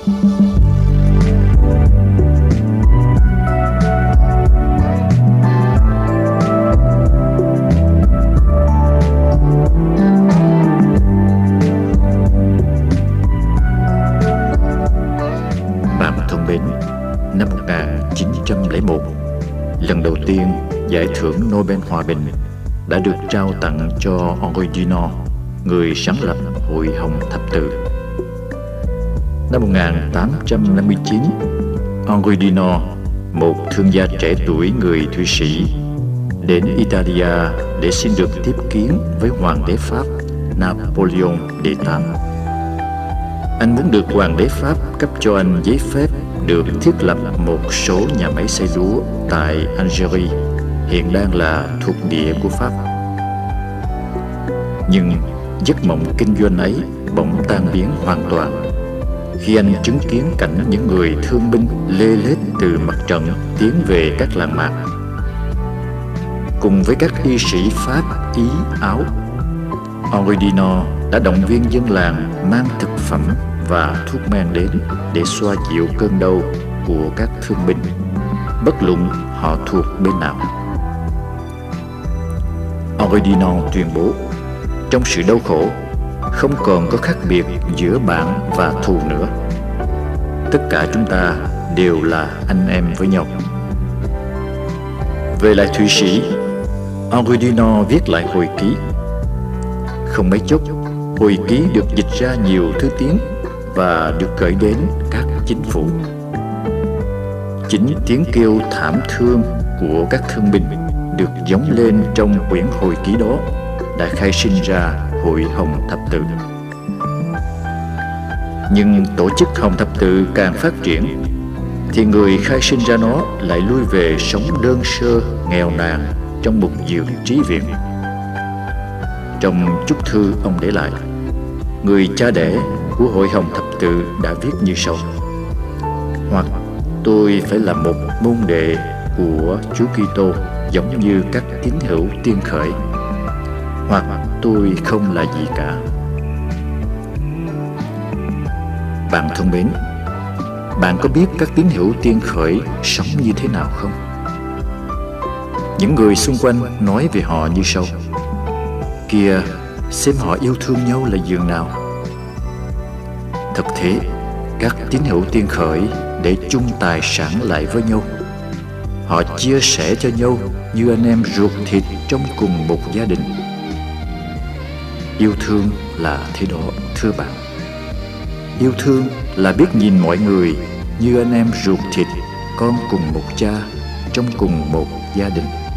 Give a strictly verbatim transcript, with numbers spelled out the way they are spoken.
Năm một nghìn chín trăm lẻ một, lần đầu tiên giải thưởng Nobel Hòa Bình đã được trao tặng cho Henri Dunant, người sáng lập Hội Hồng Thập Tự. Năm một nghìn tám trăm năm mươi chín, Henri Dunant, một thương gia trẻ tuổi người Thụy Sĩ, đến Italia để xin được tiếp kiến với Hoàng đế Pháp Napoleon đệ tám. Anh muốn được Hoàng đế Pháp cấp cho anh giấy phép được thiết lập một số nhà máy xay lúa tại Algeria, hiện đang là thuộc địa của Pháp. Nhưng giấc mộng kinh doanh ấy bỗng tan biến hoàn toàn khi anh chứng kiến cảnh những người thương binh lê lết từ mặt trận tiến về các làng mạc. Cùng với các y sĩ Pháp, Ý, Áo, Henri Dunant đã động viên dân làng mang thực phẩm và thuốc men đến để xoa dịu cơn đau của các thương binh, bất luận họ thuộc bên nào. Henri Dunant tuyên bố, trong sự đau khổ, không còn có khác biệt giữa bạn và thù nữa. Tất cả chúng ta đều là anh em với nhau. Về lại Thụy Sĩ, Henri Dunant viết lại hồi ký. Không mấy chốc, hồi ký được dịch ra nhiều thứ tiếng và được gửi đến các chính phủ. Chính tiếng kêu thảm thương của các thương binh được gióng lên trong quyển hồi ký đó đã khai sinh ra Hội Hồng Thập Tự. Nhưng tổ chức Hồng Thập Tự càng phát triển thì người khai sinh ra nó lại lui về sống đơn sơ, nghèo nàn trong một giường trí viện. Trong chúc thư ông để lại, người cha đẻ của Hội Hồng Thập Tự đã viết như sau: hoặc tôi phải là một môn đệ của Chúa Kitô giống như các tín hữu tiên khởi, hoặc tôi không là gì cả. Bạn thân mến, bạn có biết các tín hữu tiên khởi sống như thế nào không? Những người xung quanh nói về họ như sau: kìa, xem họ yêu thương nhau là giường nào. Thật thế, các tín hữu tiên khởi để chung tài sản lại với nhau. Họ chia sẻ cho nhau như anh em ruột thịt trong cùng một gia đình. Yêu thương là thế đó, thưa bạn. Yêu thương là biết nhìn mọi người như anh em ruột thịt, con cùng một cha, trong cùng một gia đình.